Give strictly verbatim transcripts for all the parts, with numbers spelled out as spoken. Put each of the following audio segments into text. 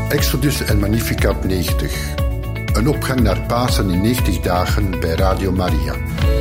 Exodus en Magnificat negentig. Een opgang naar Pasen in negentig dagen bij Radio Maria.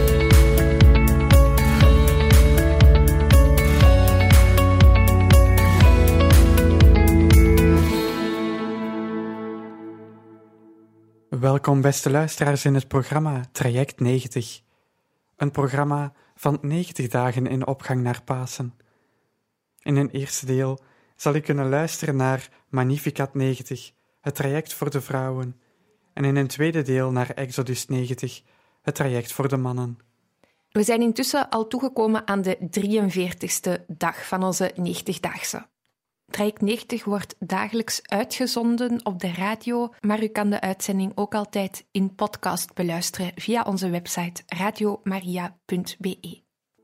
Welkom beste luisteraars in het programma Traject negentig. Een programma van negentig dagen in opgang naar Pasen. In een eerste deel zal u kunnen luisteren naar Magnificat negentig, het traject voor de vrouwen. En in een tweede deel naar Exodus negentig, het traject voor de mannen. We zijn intussen al toegekomen aan de drieënveertigste dag van onze negentigdaagse. Traject negentig wordt dagelijks uitgezonden op de radio, maar u kan de uitzending ook altijd in podcast beluisteren via onze website radiomaria punt b e.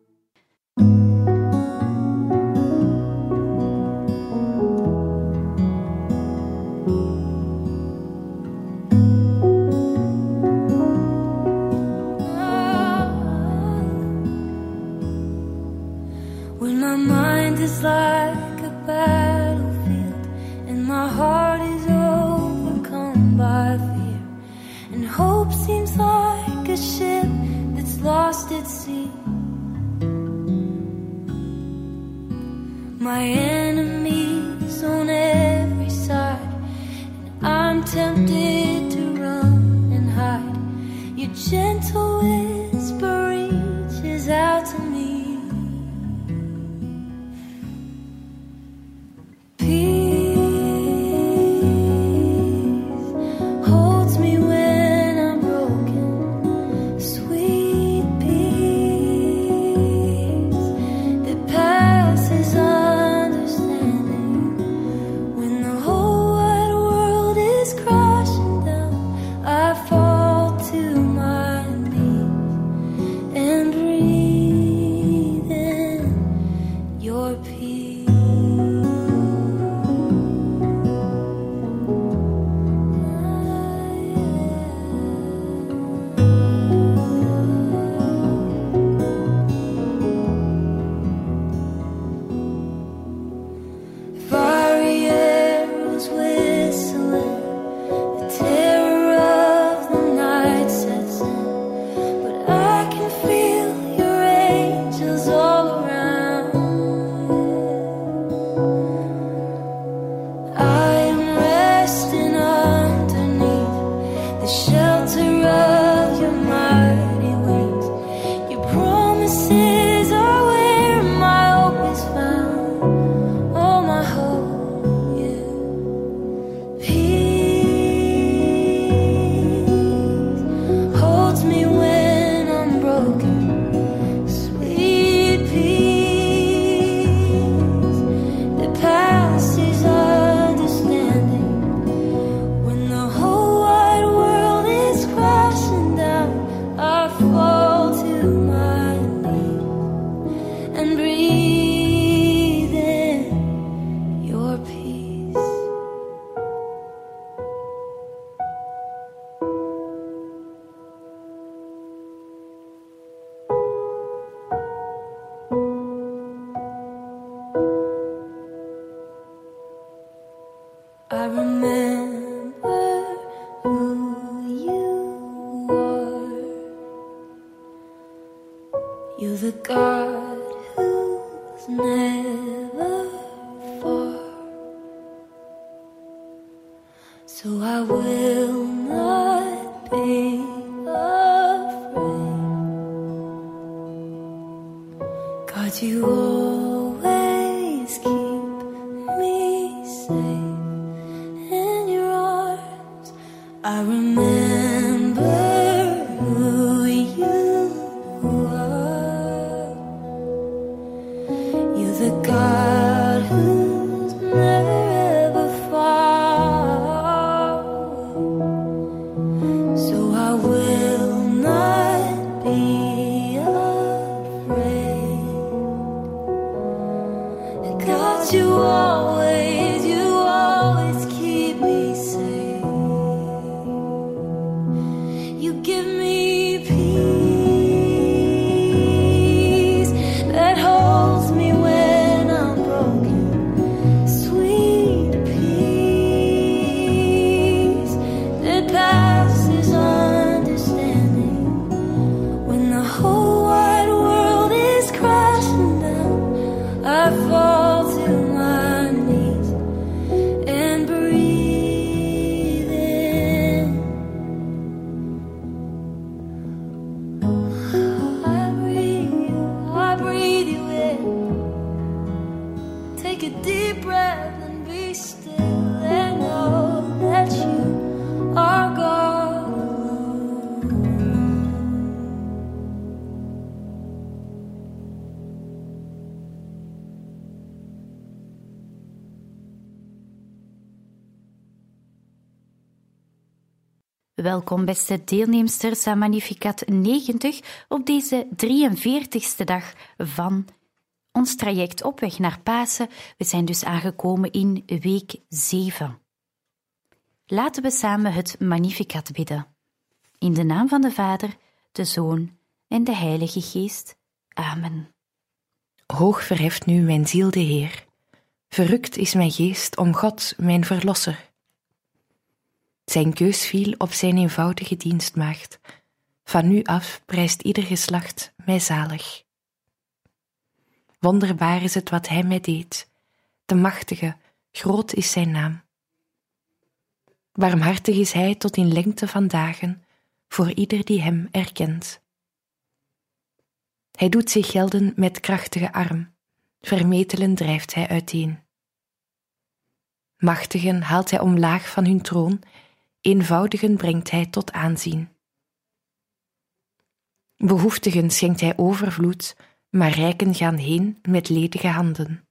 When my mind is like a battlefield and my heart is overcome by fear, and hope seems like a ship that's lost at sea. My enemies on every side, and I'm tempted to run and hide. Your gentle whisper reaches out to me. I remember who you are. You're the God who's never far. So I will not be afraid. God, you always keep me safe. I remember who you are. You're the God who's never ever far. So I will not be afraid. And God, you always, you always keep me safe. Give me peace that holds me when I'm broken, sweet peace. I fall to my knees and breathe in. I breathe you, I breathe you in. Take a deep breath and be still and know that you are God. Welkom beste deelnemsters aan Magnificat negentig op deze drieënveertigste dag van ons traject op weg naar Pasen. We zijn dus aangekomen in week zeven. Laten we samen het Magnificat bidden. In de naam van de Vader, de Zoon en de Heilige Geest. Amen. Hoog verheft nu mijn ziel de Heer. Verrukt is mijn geest om God, mijn Verlosser. Zijn keus viel op zijn eenvoudige dienstmaagd. Van nu af prijst ieder geslacht mij zalig. Wonderbaar is het wat hij mij deed. De machtige, groot is zijn naam. Barmhartig is hij tot in lengte van dagen, voor ieder die hem erkent. Hij doet zich gelden met krachtige arm, vermetelen drijft hij uiteen. Machtigen haalt hij omlaag van hun troon, eenvoudigen brengt hij tot aanzien. Behoeftigen schenkt hij overvloed, maar rijken gaan heen met ledige handen.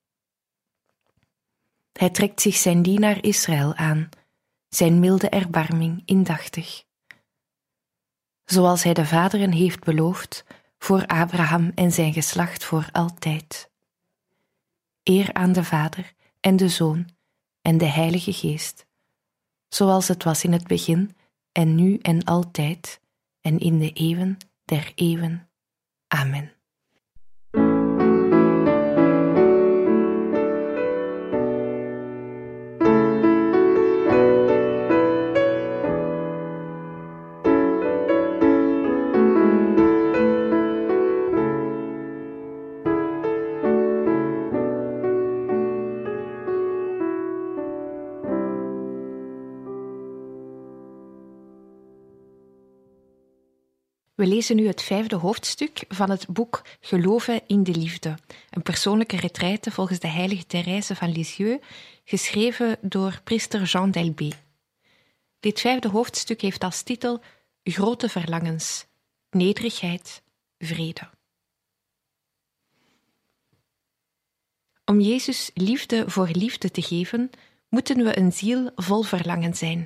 Hij trekt zich zijn dienaar Israël aan, zijn milde erbarming indachtig. Zoals hij de vaderen heeft beloofd, voor Abraham en zijn geslacht voor altijd. Eer aan de Vader en de Zoon en de Heilige Geest, zoals het was in het begin en nu en altijd en in de eeuwen der eeuwen. Amen. We lezen nu het vijfde hoofdstuk van het boek Geloven in de Liefde, een persoonlijke retraite volgens de heilige Thérèse van Lisieux, geschreven door priester Jean d'Elbé. Dit vijfde hoofdstuk heeft als titel Grote verlangens, nederigheid, vrede. Om Jezus liefde voor liefde te geven, moeten we een ziel vol verlangen zijn.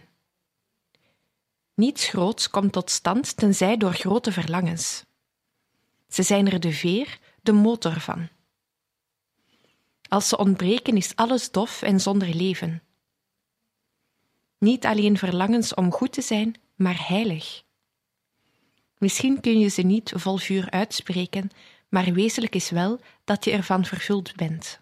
Niets groots komt tot stand tenzij door grote verlangens. Ze zijn er de veer, de motor van. Als ze ontbreken is alles dof en zonder leven. Niet alleen verlangens om goed te zijn, maar heilig. Misschien kun je ze niet vol vuur uitspreken, maar wezenlijk is wel dat je ervan vervuld bent.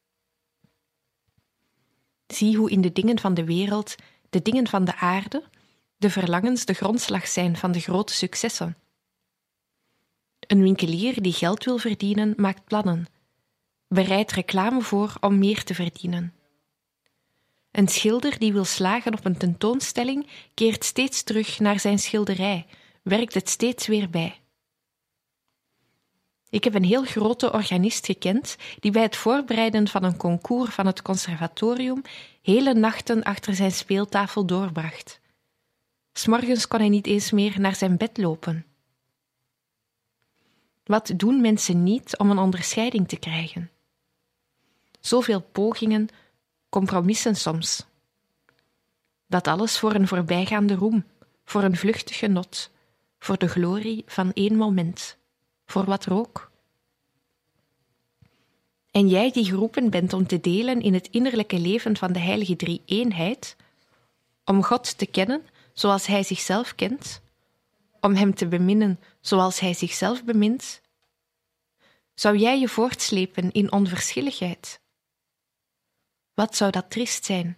Zie hoe in de dingen van de wereld, de dingen van de aarde, de verlangens de grondslag zijn van de grote successen. Een winkelier die geld wil verdienen, maakt plannen, bereidt reclame voor om meer te verdienen. Een schilder die wil slagen op een tentoonstelling, keert steeds terug naar zijn schilderij, werkt het steeds weer bij. Ik heb een heel grote organist gekend die bij het voorbereiden van een concours van het conservatorium hele nachten achter zijn speeltafel doorbracht. 'S Morgens kon hij niet eens meer naar zijn bed lopen. Wat doen mensen niet om een onderscheiding te krijgen? Zoveel pogingen, compromissen soms. Dat alles voor een voorbijgaande roem, voor een vluchtig genot, voor de glorie van één moment, voor wat rook. En jij die geroepen bent om te delen in het innerlijke leven van de heilige drie-eenheid, om God te kennen zoals hij zichzelf kent, om hem te beminnen zoals hij zichzelf bemint, zou jij je voortslepen in onverschilligheid? Wat zou dat triest zijn?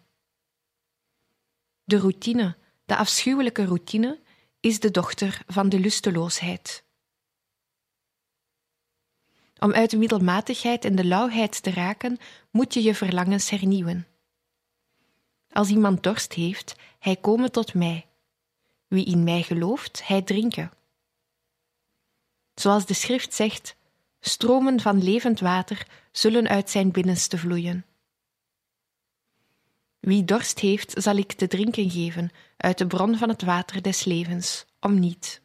De routine, de afschuwelijke routine, is de dochter van de lusteloosheid. Om uit de middelmatigheid en de lauwheid te raken, moet je je verlangens hernieuwen. Als iemand dorst heeft, hij komen tot mij. Wie in mij gelooft, hij drinken. Zoals de schrift zegt, stromen van levend water zullen uit zijn binnenste vloeien. Wie dorst heeft, zal ik te drinken geven uit de bron van het water des levens, om niet.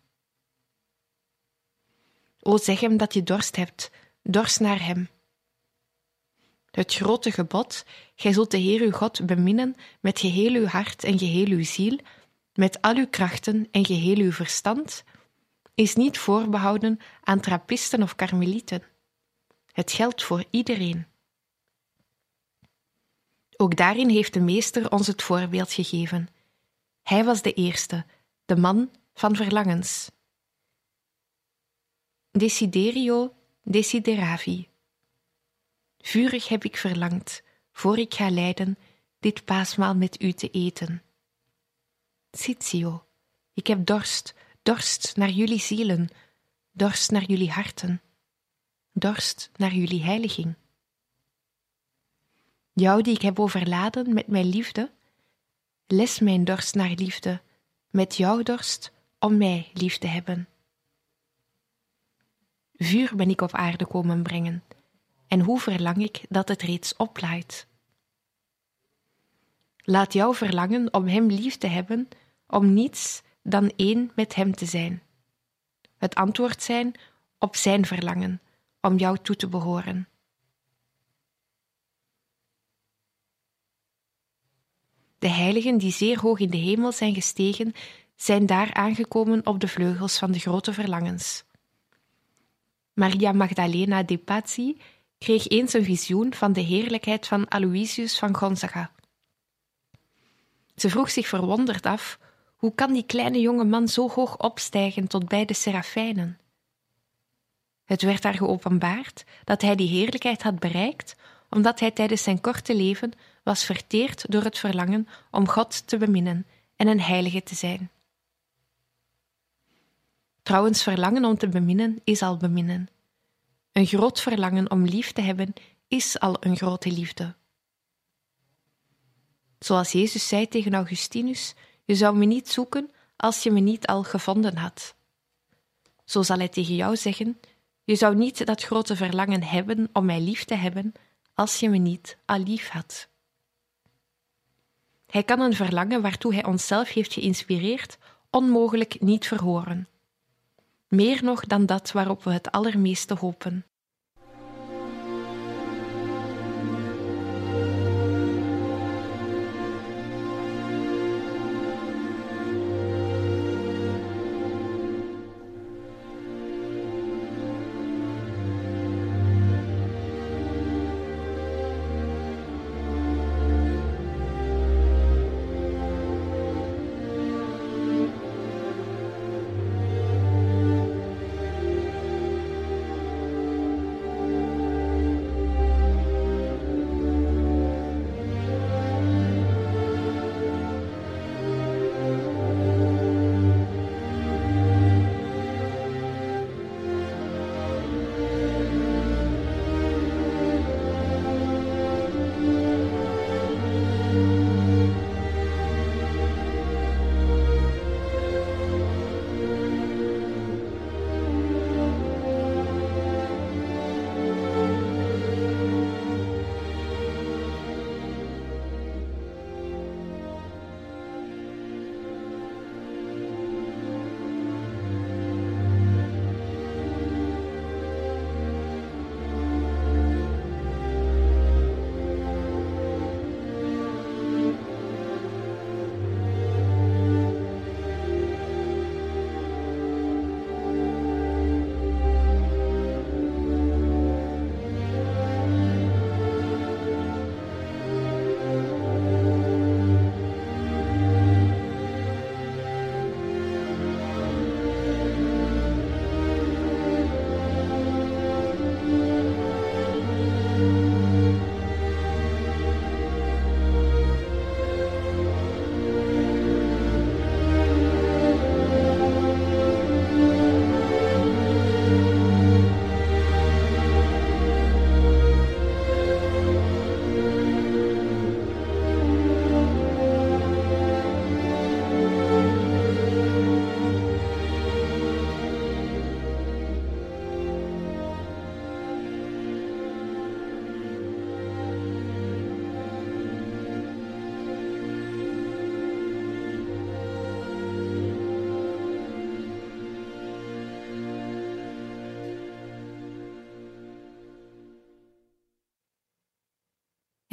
O, zeg hem dat je dorst hebt, dorst naar hem. Het grote gebod, gij zult de Heer uw God beminnen met geheel uw hart en geheel uw ziel, met al uw krachten en geheel uw verstand, is niet voorbehouden aan trappisten of karmelieten. Het geldt voor iedereen. Ook daarin heeft de Meester ons het voorbeeld gegeven. Hij was de eerste, de man van verlangens. Desiderio desideravi. Vurig heb ik verlangd, voor ik ga lijden, dit paasmaal met u te eten. Sitio, ik heb dorst, dorst naar jullie zielen, dorst naar jullie harten, dorst naar jullie heiliging. Jou die ik heb overladen met mijn liefde, les mijn dorst naar liefde, met jouw dorst om mij lief te hebben. Vuur ben ik op aarde komen brengen, en hoe verlang ik dat het reeds oplaait. Laat jouw verlangen om hem lief te hebben, om niets dan één met hem te zijn. Het antwoord zijn op zijn verlangen, om jou toe te behoren. De heiligen die zeer hoog in de hemel zijn gestegen, zijn daar aangekomen op de vleugels van de grote verlangens. Maria Magdalena de Pazzi kreeg eens een visioen van de heerlijkheid van Aloysius van Gonzaga. Ze vroeg zich verwonderd af, hoe kan die kleine jonge man zo hoog opstijgen tot bij de serafijnen? Het werd haar geopenbaard dat hij die heerlijkheid had bereikt, omdat hij tijdens zijn korte leven was verteerd door het verlangen om God te beminnen en een heilige te zijn. Trouwens, verlangen om te beminnen is al beminnen. Een groot verlangen om lief te hebben is al een grote liefde. Zoals Jezus zei tegen Augustinus, je zou me niet zoeken als je me niet al gevonden had. Zo zal hij tegen jou zeggen, je zou niet dat grote verlangen hebben om mij lief te hebben als je me niet al lief had. Hij kan een verlangen waartoe hij onszelf heeft geïnspireerd onmogelijk niet verhoren. Meer nog dan dat waarop we het allermeeste hopen.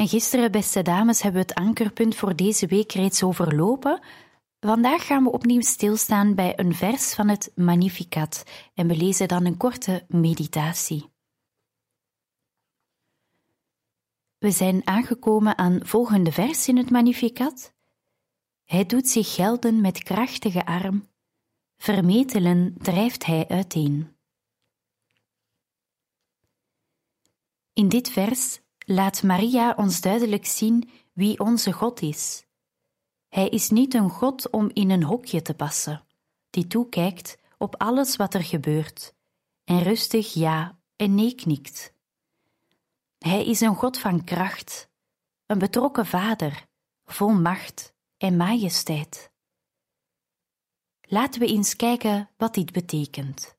En gisteren, beste dames, hebben we het ankerpunt voor deze week reeds overlopen. Vandaag gaan we opnieuw stilstaan bij een vers van het Magnificat en we lezen dan een korte meditatie. We zijn aangekomen aan volgende vers in het Magnificat. Hij doet zich gelden met krachtige arm, vermetelen drijft hij uiteen. In dit vers laat Maria ons duidelijk zien wie onze God is. Hij is niet een God om in een hokje te passen, die toekijkt op alles wat er gebeurt en rustig ja en nee knikt. Hij is een God van kracht, een betrokken vader, vol macht en majesteit. Laten we eens kijken wat dit betekent.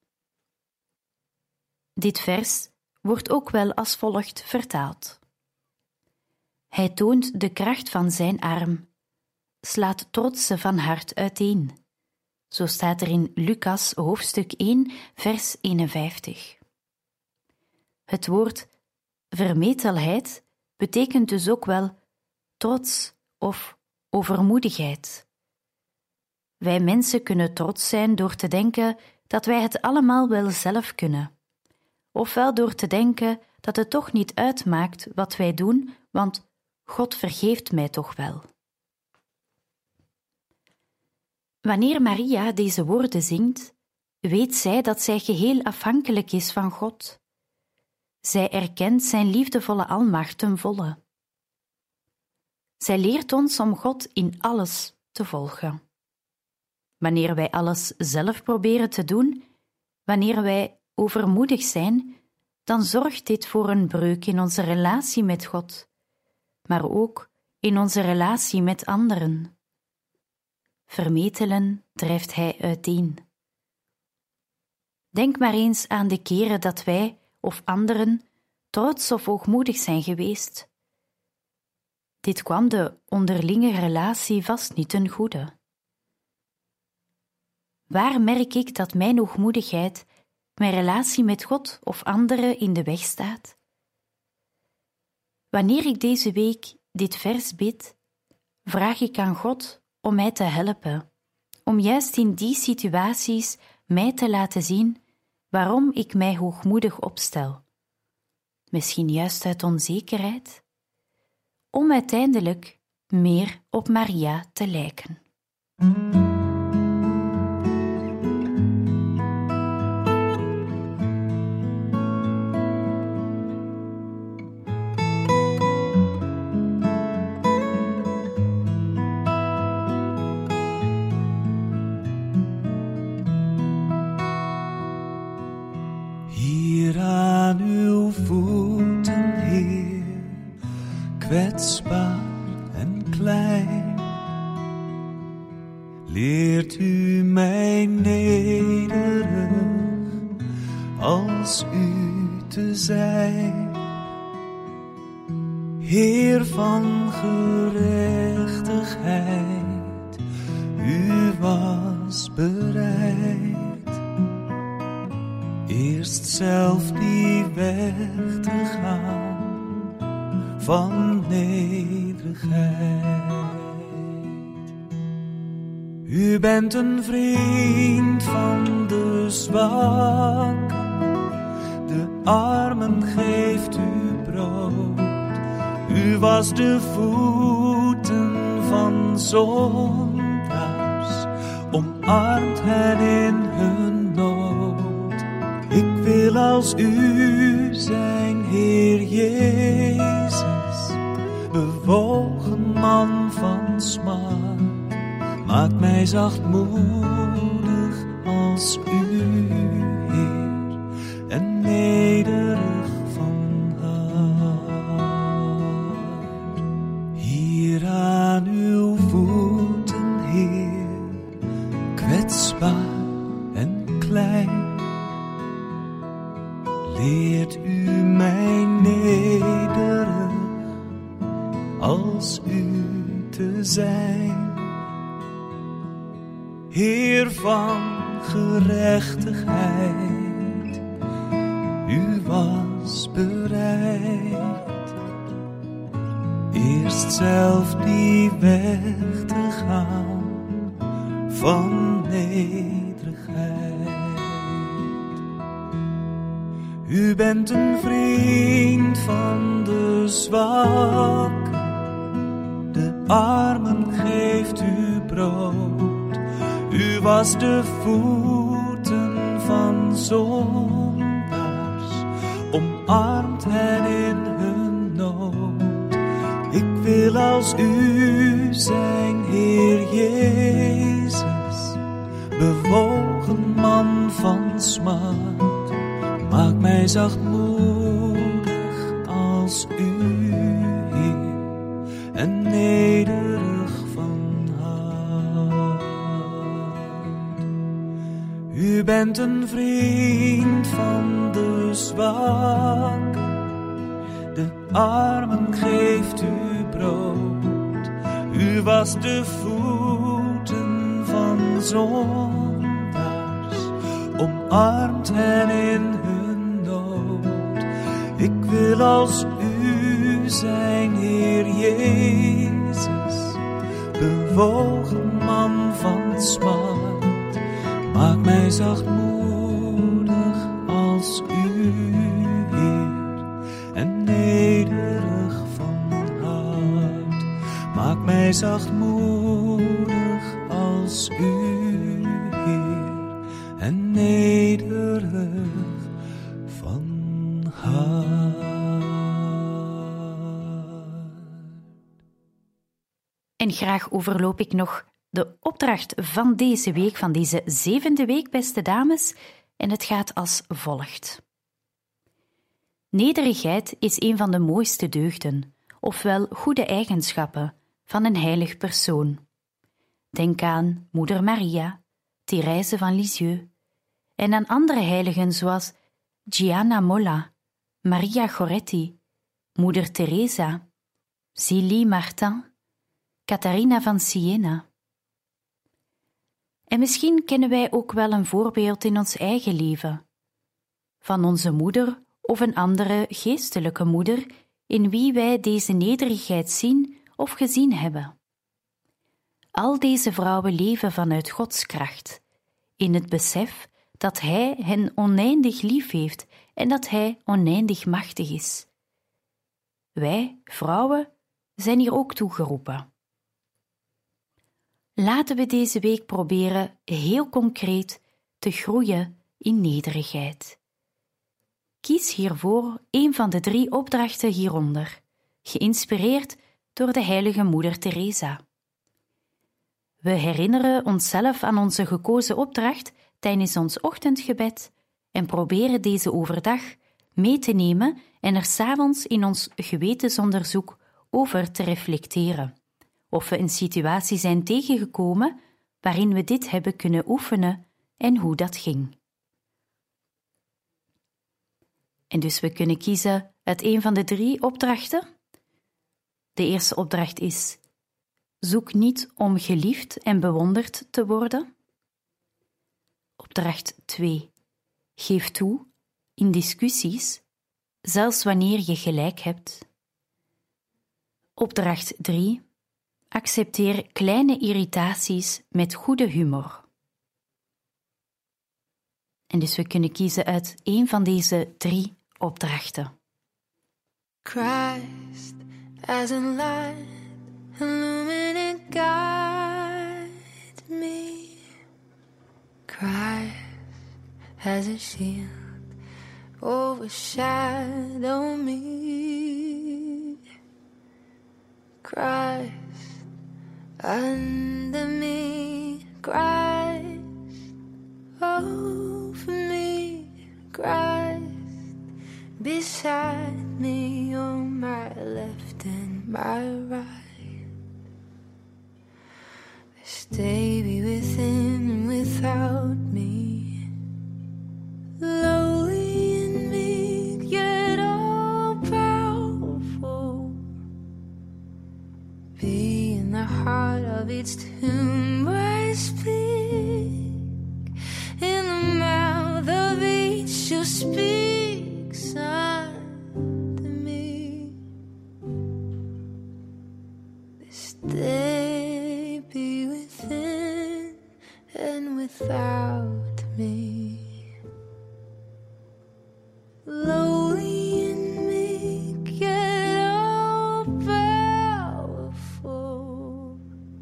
Dit vers wordt ook wel als volgt vertaald. Hij toont de kracht van zijn arm, slaat trotsen van hart uiteen. Zo staat er in Lucas hoofdstuk één, vers eenenvijftig. Het woord vermetelheid betekent dus ook wel trots of overmoedigheid. Wij mensen kunnen trots zijn door te denken dat wij het allemaal wel zelf kunnen, ofwel door te denken dat het toch niet uitmaakt wat wij doen, want God vergeeft mij toch wel. Wanneer Maria deze woorden zingt, weet zij dat zij geheel afhankelijk is van God. Zij erkent zijn liefdevolle almacht ten volle. Zij leert ons om God in alles te volgen. Wanneer wij alles zelf proberen te doen, wanneer wij overmoedig zijn, dan zorgt dit voor een breuk in onze relatie met God, maar ook in onze relatie met anderen. Vermetelen drijft hij uiteen. Denk maar eens aan de keren dat wij of anderen trots of hoogmoedig zijn geweest. Dit kwam de onderlinge relatie vast niet ten goede. Waar merk ik dat mijn hoogmoedigheid mijn relatie met God of anderen in de weg staat? Wanneer ik deze week dit vers bid, vraag ik aan God om mij te helpen, om juist in die situaties mij te laten zien waarom ik mij hoogmoedig opstel. Misschien juist uit onzekerheid, om uiteindelijk meer op Maria te lijken. Hier aan uw voeten, Heer, kwetsbaar en klein, leert u mij nederig als u te zijn. Heer van gerechtigheid, u was bereid eerst zelf die weg te gaan van nederigheid. U bent een vriend van de zwakken, de armen geeft u brood. U was de voeten van zondaars, omarmt hen in hun nood. Ik wil als u zijn, Heer Jezus, bewogen man van smart. Maak mij zachtmoedig als u, Heer, en nederig van hart. Hier aan uw voeten, Heer, kwetsbaar en klein, leert u mij nederig als u te zijn. Heer van gerechtigheid, u was bereid eerst zelf die weg te gaan van nederigheid. U bent een vriend van de zwakken, de armen geeft u brood. U was de voeten van zondaars, omarmt hen in hun nood. Ik wil als u zijn, Heer Jezus, bewogen man van smart. Maak mij zachtmoedig als u, Heer, en nederig van hart. U bent een vriend van de zwakken, de armen geeft u brood. U was de voeten van zondaars, omarmt hen in hun nood. Ik wil als u zijn, Heer Jezus, bewogen man van smart. Maak mij zachtmoedig als u, Heer, en nederig van hart. Maak mij zachtmoedig als u, Heer, en nederig van hart. En graag overloop ik nog de opdracht van deze week, van deze zevende week, beste dames, en het gaat als volgt. Nederigheid is een van de mooiste deugden, ofwel goede eigenschappen, van een heilig persoon. Denk aan Moeder Maria, Therese van Lisieux, en aan andere heiligen zoals Gianna Molla, Maria Goretti, Moeder Teresa, Zélie Martin, Catharina van Siena. En misschien kennen wij ook wel een voorbeeld in ons eigen leven, van onze moeder of een andere geestelijke moeder in wie wij deze nederigheid zien of gezien hebben. Al deze vrouwen leven vanuit Gods kracht, in het besef dat Hij hen oneindig lief heeft en dat Hij oneindig machtig is. Wij, vrouwen, zijn hier ook toegeroepen. Laten we deze week proberen heel concreet te groeien in nederigheid. Kies hiervoor een van de drie opdrachten hieronder, geïnspireerd door de heilige Moeder Teresa. We herinneren onszelf aan onze gekozen opdracht tijdens ons ochtendgebed en proberen deze overdag mee te nemen en er 's avonds in ons gewetensonderzoek over te reflecteren, of we een situatie zijn tegengekomen waarin we dit hebben kunnen oefenen en hoe dat ging. En dus we kunnen kiezen uit een van de drie opdrachten. De eerste opdracht is: zoek niet om geliefd en bewonderd te worden. Opdracht twee. Geef toe in discussies, zelfs wanneer je gelijk hebt. Opdracht drie. Accepteer kleine irritaties met goede humor. En dus we kunnen kiezen uit een van deze drie opdrachten. Christ as a light, illuminate, guide me. Christ as a shield, overshadow me. Christ under me, Christ over me, Christ beside me on my left and my right. Stay be within and without me, lowly and meek yet all powerful. Be in the heart of its tomb I speak, in the mouth of each who speaks unto me. they be within and without me. Lowly and meek, yet all powerful.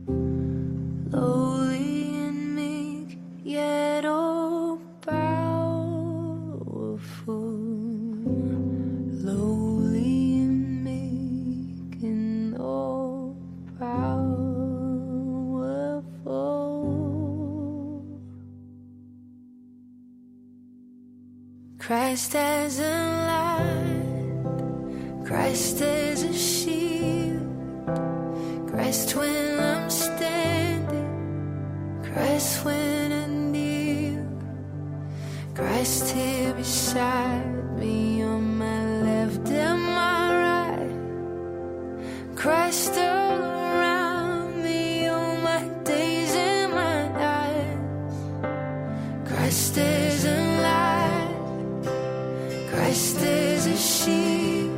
Lowly and meek, yet all powerful. Lowly and meek and all powerful. Christ as a light, Christ as a shield, Christ when I'm standing, Christ when I kneel, Christ here beside me on my left and my right, Christ all around me on my days and my nights, Christ is a light, Christ is a shield,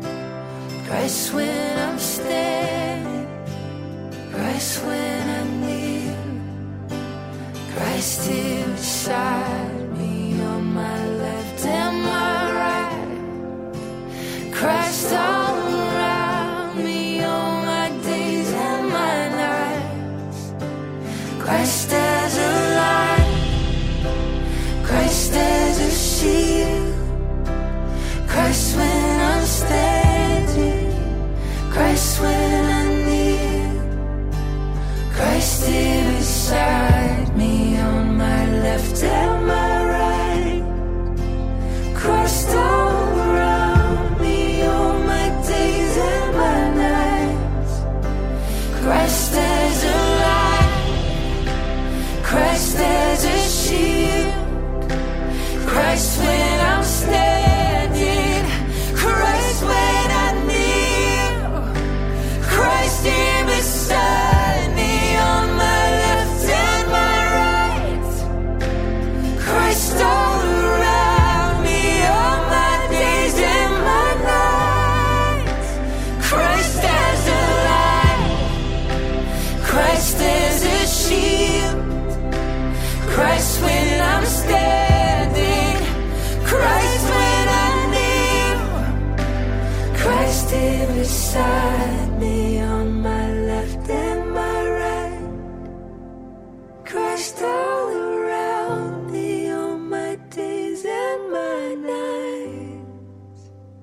Christ when I'm standing, Christ when I kneel, Christ here beside me on my left and my right, Christ all around me on my days and my nights, Christ as a light, Christ as a shield, Christ when I'm standing, Christ when I kneel, Christ here beside me on my left and my right, Christ all around me on my days and my nights, Christ as a light, Christ as a shield, Christ when I'm standing, Christ when I kneel, Christ here beside me on my left and my right, Christ all around me on my days and my nights, Christ as a light, Christ as a shield, Christ when I'm standing, Christ when I kneel, Christ here beside me on my left and my right, Christ all around me on my days and my nights.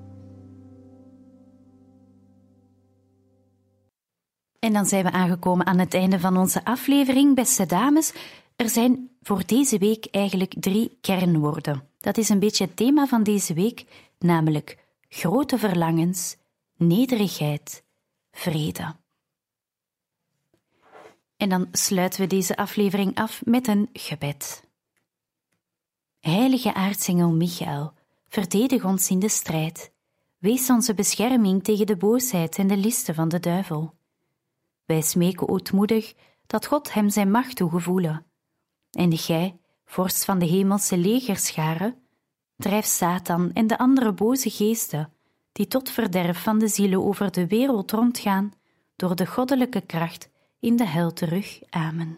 En dan zijn we aangekomen aan het einde van onze aflevering, beste dames. Er zijn voor deze week eigenlijk drie kernwoorden. Dat is een beetje het thema van deze week, namelijk grote verlangens, nederigheid, vrede. En dan sluiten we deze aflevering af met een gebed. Heilige aartsengel Michael, verdedig ons in de strijd. Wees onze bescherming tegen de boosheid en de listen van de duivel. Wij smeken ootmoedig dat God hem zijn macht toegevoelen. En gij, vorst van de hemelse legerscharen, drijf Satan en de andere boze geesten, die tot verderf van de zielen over de wereld rondgaan, door de goddelijke kracht in de hel terug. Amen.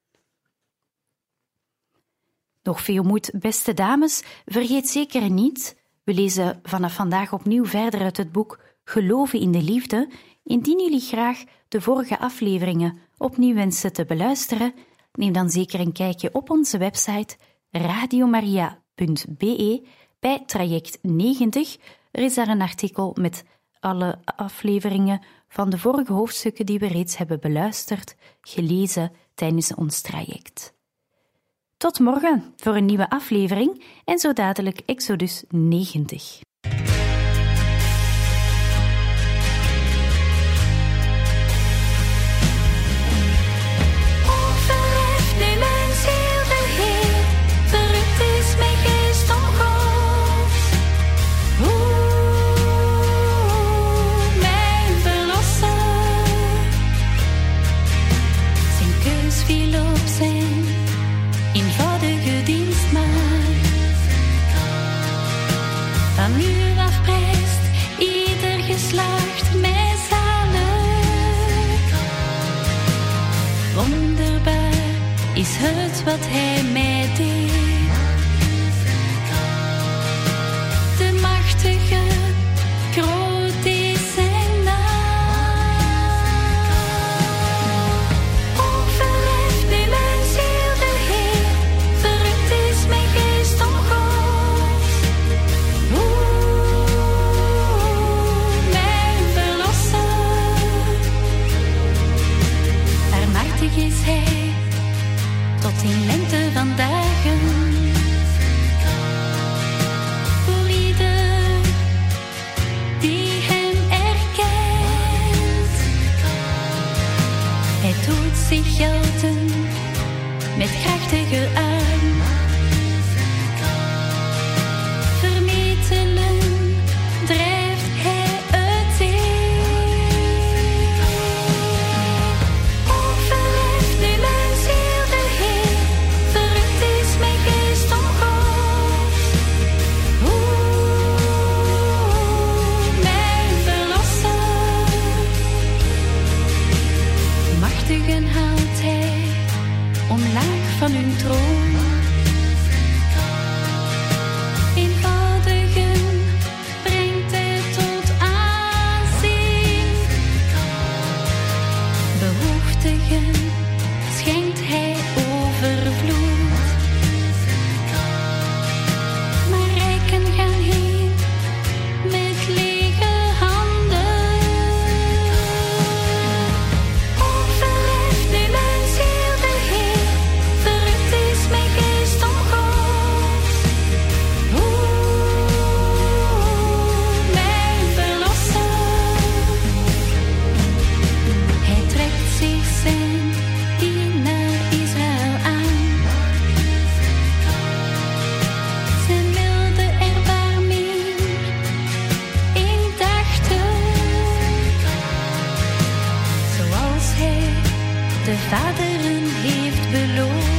Nog veel moed, beste dames, vergeet zeker niet, we lezen vanaf vandaag opnieuw verder uit het boek Geloven in de Liefde. Indien jullie graag de vorige afleveringen opnieuw wensen te beluisteren, neem dan zeker een kijkje op onze website radiomaria punt be bij traject negentig. Er is daar een artikel met alle afleveringen van de vorige hoofdstukken die we reeds hebben beluisterd, gelezen tijdens ons traject. Tot morgen voor een nieuwe aflevering en zo dadelijk Exodus negentig. Eenvoudige dienstmaagd. Van u is het wat hij mij deed. De machtige, groot is zijn naam. O, verheft nu mijn ziel de Heer, verrukt is mijn geest om God. Oeh, mijn verlosser. Barmhartig is hij, tot in lengte van dagen. Voor ieder die hem erkent. Hij doet zich gelden met krachtige arm. Vermetelen drijft hij uiteen. O, verheft nu mijn ziel de Heer, verrukt is mijn geest om God. Oeh, mijn verlosser. Machtigen haalt hij omlaag van hun troon. Eenvoudigen brengt hij tot aanzien. Behoeftigen schenkt hij overvloed. Maar rijken gaan heen met lege handen. O, verheft nu mijn ziel de Heer, verrukt is mijn geest om God. Oeh, mijn verlosser. Hij trekt zich zijn dienaar Israël aan. Zijn milde erbarming indachtig. Zoals hij de vaderen heeft beloofd.